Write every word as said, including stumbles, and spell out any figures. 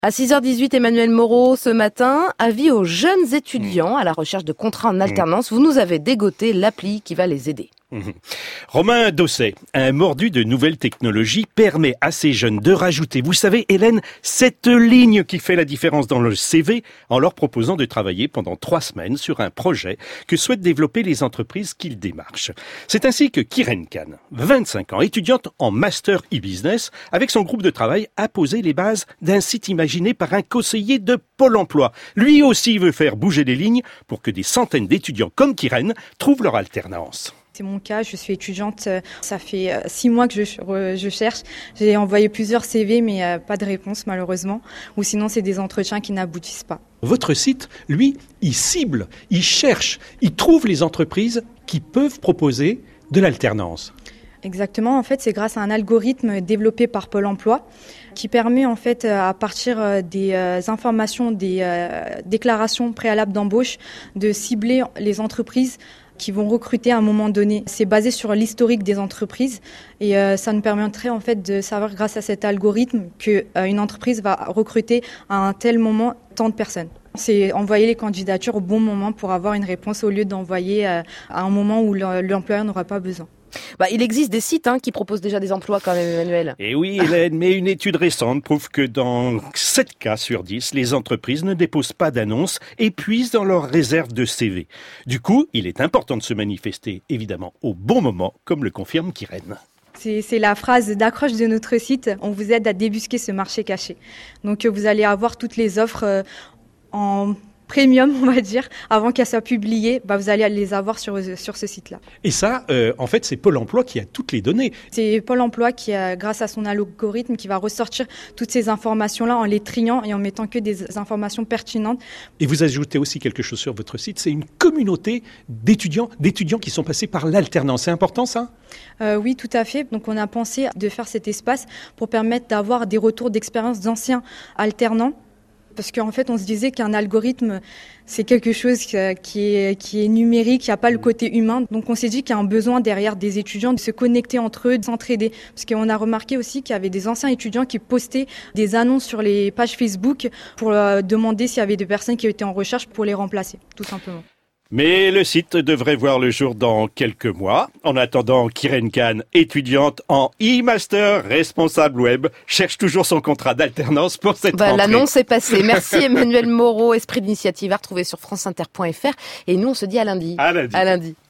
À six heures dix-huit, Emmanuel Moreau, ce matin, avis aux jeunes étudiants à la recherche de contrats en alternance. Vous nous avez dégoté l'appli qui va les aider. Mmh. Romain Dosset, un mordu de nouvelles technologies, permet à ces jeunes de rajouter, vous savez Hélène, cette ligne qui fait la différence dans le C V en leur proposant de travailler pendant trois semaines sur un projet que souhaitent développer les entreprises qu'ils démarchent. C'est ainsi que Kiren Khan, vingt-cinq ans, étudiante en Master e-Business, avec son groupe de travail, a posé les bases d'un site imaginé par un conseiller de Pôle emploi. Lui aussi veut faire bouger les lignes pour que des centaines d'étudiants comme Kiren trouvent leur alternance. C'est mon cas, je suis étudiante, ça fait six mois que je, je cherche. J'ai envoyé plusieurs C V mais euh, pas de réponse malheureusement. Ou sinon c'est des entretiens qui n'aboutissent pas. Votre site, lui, il cible, il cherche, il trouve les entreprises qui peuvent proposer de l'alternance. Exactement, en fait c'est grâce à un algorithme développé par Pôle emploi qui permet en fait à partir des informations, des euh, déclarations préalables d'embauche de cibler les entreprises qui vont recruter à un moment donné. C'est basé sur l'historique des entreprises et euh, ça nous permettrait en fait de savoir grâce à cet algorithme que euh, une entreprise va recruter à un tel moment tant de personnes. C'est envoyer les candidatures au bon moment pour avoir une réponse au lieu d'envoyer euh, à un moment où l'employeur n'aura pas besoin. Bah, il existe des sites hein, qui proposent déjà des emplois quand même, Emmanuel. Et oui, Hélène, mais une étude récente prouve que dans sept cas sur dix, les entreprises ne déposent pas d'annonces et puisent dans leur réserve de C V. Du coup, il est important de se manifester, évidemment, au bon moment, comme le confirme Kiren. C'est, c'est la phrase d'accroche de notre site. On vous aide à débusquer ce marché caché. Donc vous allez avoir toutes les offres euh, en premium, on va dire, avant qu'elle soit publiée, bah vous allez les avoir sur, sur ce site-là. Et ça, euh, en fait, c'est Pôle emploi qui a toutes les données. C'est Pôle emploi qui, a, grâce à son algorithme, qui va ressortir toutes ces informations-là en les triant et en mettant que des informations pertinentes. Et vous ajoutez aussi quelque chose sur votre site, c'est une communauté d'étudiants, d'étudiants qui sont passés par l'alternance. C'est important, ça ? euh, Oui, tout à fait. Donc, on a pensé de faire cet espace pour permettre d'avoir des retours d'expérience d'anciens alternants. Parce qu'en fait, on se disait qu'un algorithme, c'est quelque chose qui est, qui est numérique, il n'y a pas le côté humain. Donc on s'est dit qu'il y a un besoin derrière des étudiants de se connecter entre eux, de s'entraider. Parce qu'on a remarqué aussi qu'il y avait des anciens étudiants qui postaient des annonces sur les pages Facebook pour demander s'il y avait des personnes qui étaient en recherche pour les remplacer, tout simplement. Mais le site devrait voir le jour dans quelques mois. En attendant, Kiren Khan, étudiante en e-master, responsable web, cherche toujours son contrat d'alternance pour cette bah, rentrée. L'annonce est passée. Merci Emmanuel Moreau, esprit d'initiative à retrouver sur franceinter point f r. Et nous, on se dit à lundi. À lundi. À lundi.